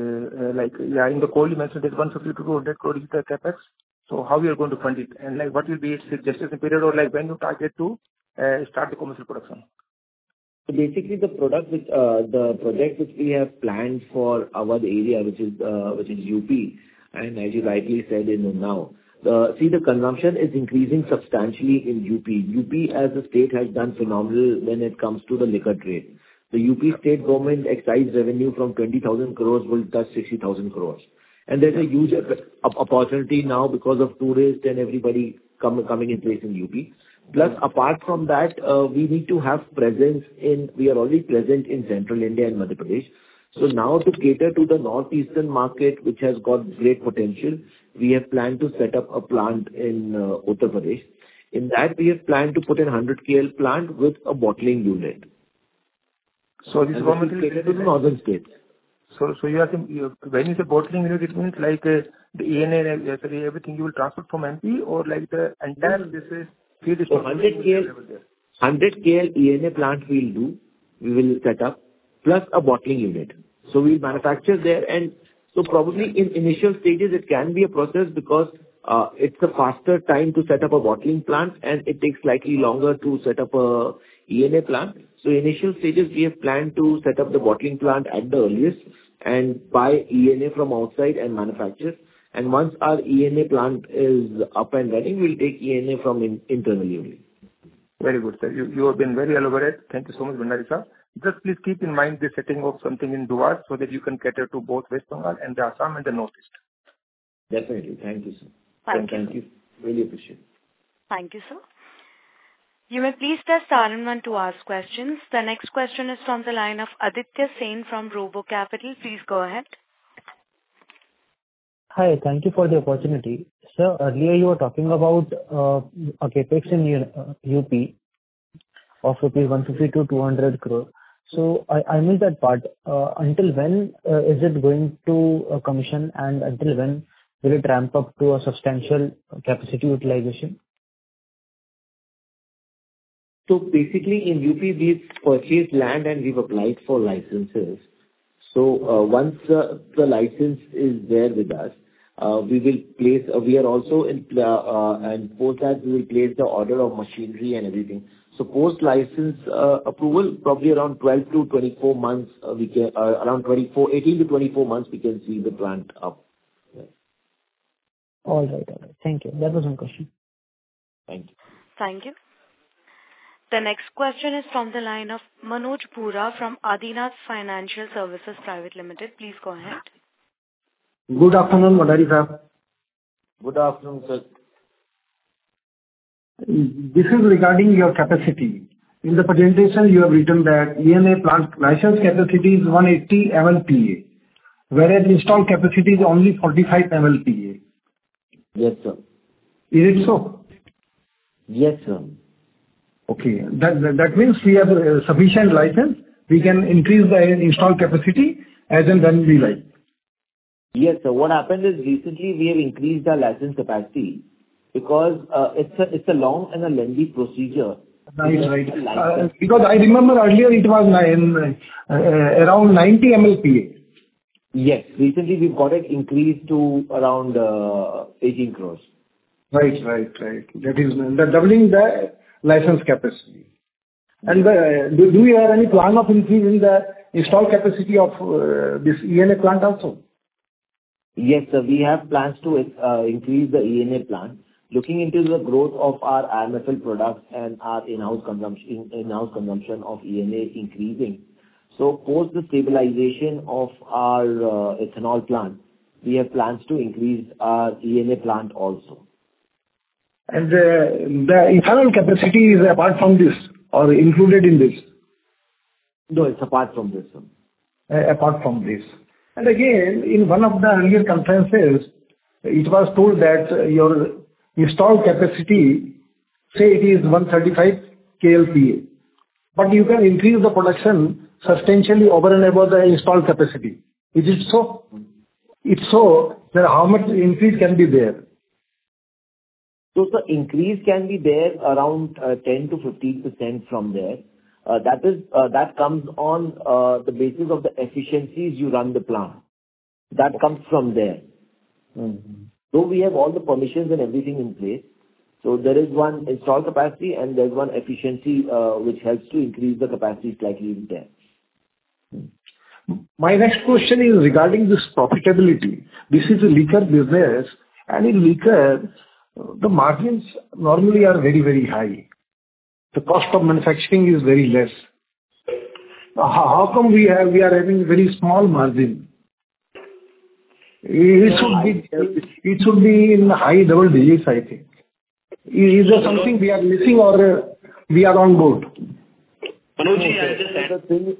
the call you mentioned that 150 to 200 crore is the capex. So how you are going to fund it? And what will be its gestation period, or when you target to start the commercial production? So basically, the project which we have planned for our area, which is UP, and as you rightly said, in Unnao. The consumption is increasing substantially in UP. UP as a state has done phenomenal when it comes to the liquor trade. The UP state government excise revenue from 20,000 crores will touch 60,000 crores. And there's a huge opportunity now because of tourists and everybody coming in place in UP. Plus, apart from that, we need to have we are already present in Central India and Madhya Pradesh. So now to cater to the northeastern market, which has got great potential, we have planned to set up a plant in Uttar Pradesh. In that, we have planned to put in 100 KL plant with a bottling unit. So this government will cater to the northern states. So you are saying, when you say bottling unit, it means the ENA, everything you will transfer from MP, or the entire field is 100 KL ENA plant we will set up, plus a bottling unit. So we'll manufacture there, and so probably in initial stages it can be a process because it's a faster time to set up a bottling plant, and it takes slightly longer to set up a ENA plant. So initial stages we have planned to set up the bottling plant at the earliest and buy ENA from outside and manufacture. And once our ENA plant is up and running, we'll take ENA from internally only. Very good, sir. You have been very elaborate. Thank you so much, Bhandari sir. Just please keep in mind the setting of something in Dewas so that you can cater to both West Bengal and the Assam and the Northeast. Definitely. Thank you, sir. Thank you. Really appreciate it. Thank you, sir. You may please press star and one to ask questions. The next question is from the line of Aditya Sen from Robo Capital. Please go ahead. Hi, thank you for the opportunity. Sir, earlier you were talking about a capex in UP of rupees 150 to 200 crore. So I missed that part. Until when is it going to commission, and until when will it ramp up to a substantial capacity utilization? So basically in UP we've purchased land and we've applied for licenses. So once the license is there with us, we will place, we are also in, and post that we will place the order of machinery and everything. So post license approval, probably around 12 to 24 months, we can, 18 to 24 months we can see the plant up. Yeah. All right. Thank you. That was my question. Thank you. Thank you. The next question is from the line of Manoj Pura from Adinath Financial Services Private Limited. Please go ahead. Good afternoon, Bhandari sir. Good afternoon, sir. This is regarding your capacity. In the presentation, you have written that ENA plant license capacity is 180 MLPA, whereas installed capacity is only 45 MLPA. Yes, sir. Is it so? Yes, sir. Okay. That means we have sufficient license. We can increase the installed capacity as and when we like. Yes, sir. What happened is recently we have increased our license capacity because it's a long and a lengthy procedure. Right. Because I remember earlier it was around 90 MLPA. Yes. Recently we've got it increased to around 18 crores. Right. That is the doubling the license capacity. And do you have any plan of increasing the installed capacity of this ENA plant also? Yes, sir. We have plans to increase the ENA plant. Looking into the growth of our IMFL products and our in-house consumption of ENA increasing. So post the stabilization of our ethanol plant, we have plans to increase our ENA plant also. And the ethanol capacity is apart from this or included in this? No, it's apart from this, sir. Apart from this. And again, in one of the earlier conferences, it was told that your installed capacity, say it is 135 KLPA, but you can increase the production substantially over and above the installed capacity. Is it so? If so, then how much increase can be there? So the increase can be there around 10 to 15% from there. That comes on the basis of the efficiencies you run the plant. That comes from there. So we have all the permissions and everything in place. So there is one installed capacity and there's one efficiency which helps to increase the capacity slightly in there. My next question is regarding this profitability. This is a liquor business, and in liquor, the margins normally are very, very high. The cost of manufacturing is very less. How come we are having very small margin? It should be in high double digits, I think. Is there something we are missing or we are on board? Manoj, I'll just add.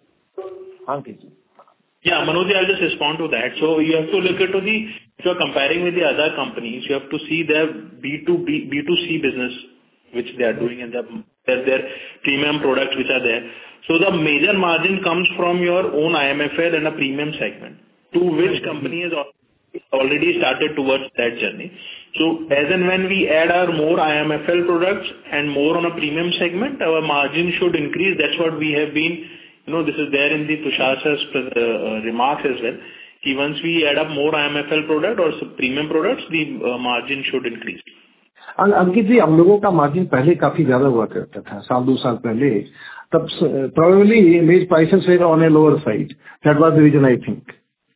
Yeah, Manoj, I'll just respond to that. So you have to look at if you're comparing with the other companies, you have to see their B2C business, which they are doing, and their premium products which are there. So the major margin comes from your own IMFL and a premium segment, to which company has already started towards that journey. So as and when we add our more IMFL products and more on a premium segment, our margin should increase. That's what we have been, this is there in the Tushar sir's remarks as well. Once we add up more IMFL product or premium products, the margin should increase. अंकित जी, हम लोगों का margin पहले काफी ज्यादा हुआ करता था, साल 2 साल पहले. तब probably maize prices were on a lower side. That was the reason, I think.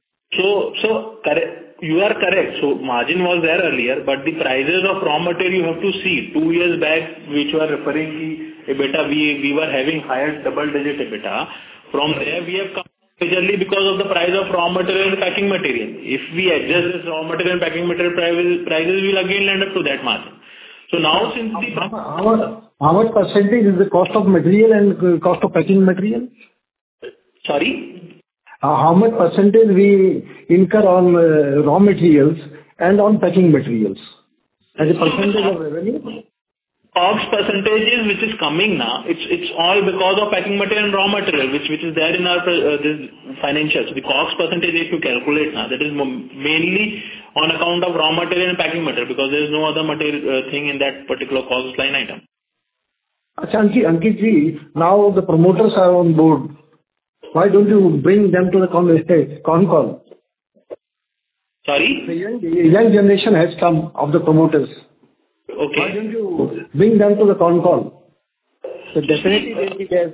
So correct. You are correct. So margin was there earlier, but the prices of raw material you have to see. 2 years back, which you are referring to EBITDA, we were having higher double-digit EBITDA. From there, we have come majorly because of the price of raw material and packing material. If we adjust this raw material and packing material prices will again land up to that margin. So now since how much percentage is the cost of material and cost of packing material? Sorry? How much percentage we incur on raw materials and on packing materials as a percentage of revenue? COGS percentages which is coming now, it's all because of packing material and raw material which is there in our this financials. The COGS percentage if you calculate now, that is mainly on account of raw material and packing material, because there is no other material thing in that particular COGS line item. Ankit ji, now the promoters are on board. Why don't you bring them to the con call? Sorry? The young generation has come of the promoters. Okay. Why don't you bring them to the con call? So definitely they will be there.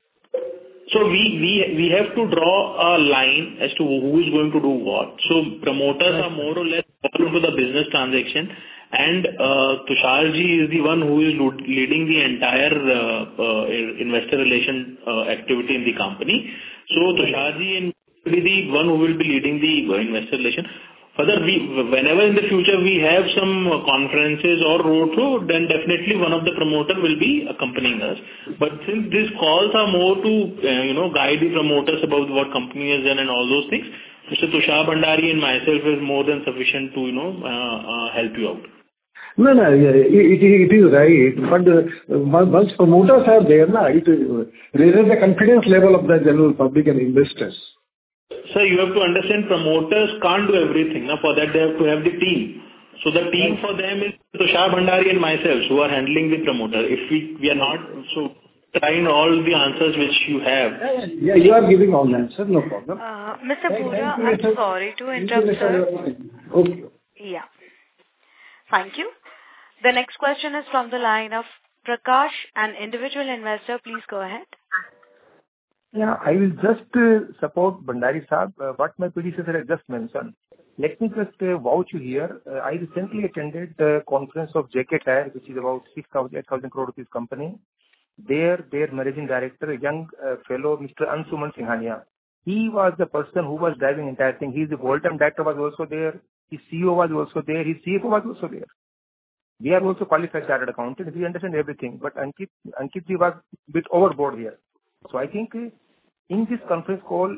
So we have to draw a line as to who is going to do what. So promoters are more or less all into the business transaction, and Tusharji is the one who is leading the entire investor relation activity in the company. So Tusharji will be the one who will be leading the investor relation. Further, whenever in the future we have some conferences or roadshow, then definitely one of the promoter will be accompanying us. But since these calls are more to guide the promoters about what company has done and all those things, Mr. Tushar Bhandari and myself is more than sufficient to help you out. No, it is right. But once promoters are there, it raises the confidence level of the general public and investors. Sir, you have to understand promoters can't do everything. Now, for that they have to have the team. So the team for them is Tushar Bhandari and myself who are handling the promoter. If we are not, so trying all the answers which you have. Yeah, you are giving all the answers, no problem. Mr. Bora, I'm sorry to interrupt, sir. Okay. Yeah. Thank you. The next question is from the line of Prakash, an individual investor. Please go ahead. Yeah, I will just support Bhandari Saab, what my predecessor had just mentioned. Let me just vouch you here. I recently attended the conference of JK Tyre, which is about 8,000 crore rupees company. Their managing director, a young fellow, Mr. Ansuman Singhania. He was the person who was driving entire thing. His full-time director was also there. His CEO was also there. His CFO was also there. We are also qualified chartered accountants. We understand everything. But Ankit ji was a bit overboard here. So I think in this conference call,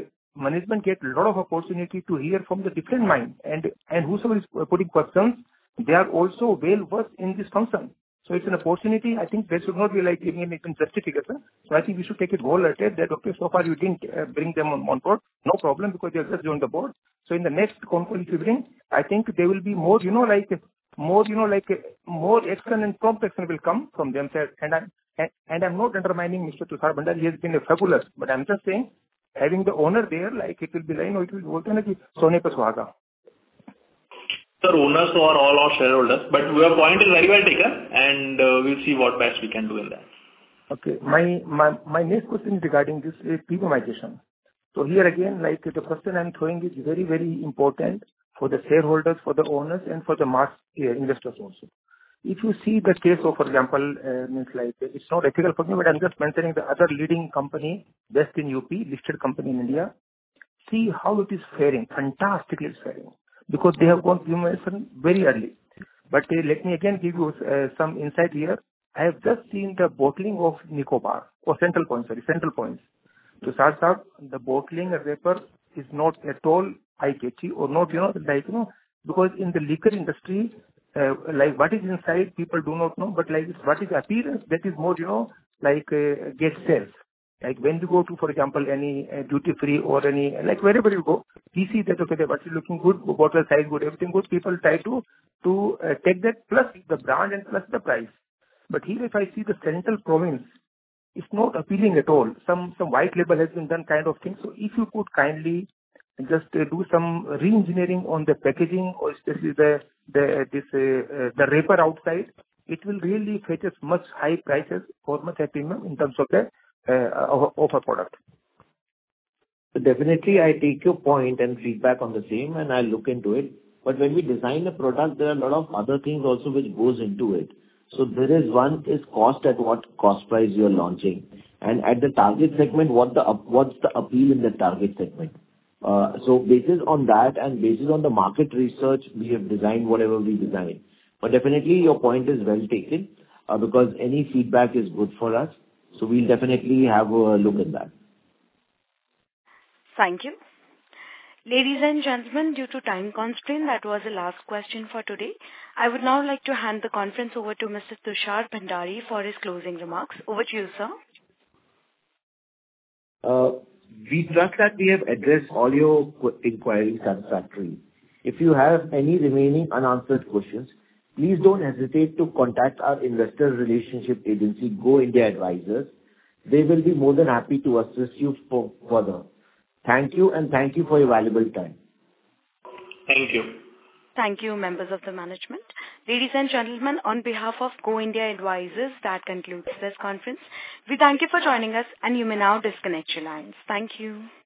management get a lot of opportunity to hear from the different mind, and whosoever is putting questions, they are also well versed in this function. So it's an opportunity. I think there should not be like giving any justification. So I think we should take it wholehearted that, okay, so far you didn't bring them on board. No problem, because they have just joined the board. So in the next con call if you bring, I think there will be more, more action and prompt action will come from them. And I'm not undermining Mr. Tushar Bhandari. He has been a fabulous. But I'm just saying, having the owner there, like it will be like, it will be Sone Pe Suhaga. Sir, owners are all our shareholders, but your point is very well taken, and we'll see what best we can do in that. Okay. My next question is regarding this premiumization. So here again, like the question I'm throwing is very, very important for the shareholders, for the owners, and for the mass investors also. If you see the case of, for example, means like it's not ethical for me, but I'm just mentioning the other leading company based in UP, listed company in India. See how it is faring. Fantastically it's faring. Because they have gone premiumization very early. But let me again give you some insight here. I have just seen the bottling of Nicobar, or Central Points. So, Sir, the bottling wrapper is not at all eye-catchy or not, because in the liquor industry, like what is inside, people do not know, but like what is appearance, that is more, get sales. Like when you go to, for example, any duty-free or any, like wherever you go, we see that, okay, what is looking good, bottle size good, everything good, people try to take that plus the brand and plus the price. But here if I see the Central Province, it's not appealing at all. Some white label has been done kind of thing. So if you could kindly just do some re-engineering on the packaging, or especially the wrapper outside, it will really fetch us much high prices or much high premium in terms of the of a product. So definitely, I take your point and feedback on the same, and I'll look into it. But when we design a product, there are a lot of other things also which goes into it. So there is one is cost, at what cost price you are launching, and at the target segment, what's the appeal in the target segment. So basis on that and basis on the market research, we have designed whatever we design. But definitely your point is well taken, because any feedback is good for us. So we'll definitely have a look at that. Thank you. Ladies and gentlemen, due to time constraint, that was the last question for today. I would now like to hand the conference over to Mr. Tushar Bhandari for his closing remarks. Over to you, sir. We trust that we have addressed all your inquiries satisfactorily. If you have any remaining unanswered questions, please don't hesitate to contact our investor relationship agency, Go India Advisors. They will be more than happy to assist you further. Thank you, and thank you for your valuable time. Thank you. Thank you, members of the management. Ladies and gentlemen, on behalf of Go India Advisors, that concludes this conference. We thank you for joining us, and you may now disconnect your lines. Thank you.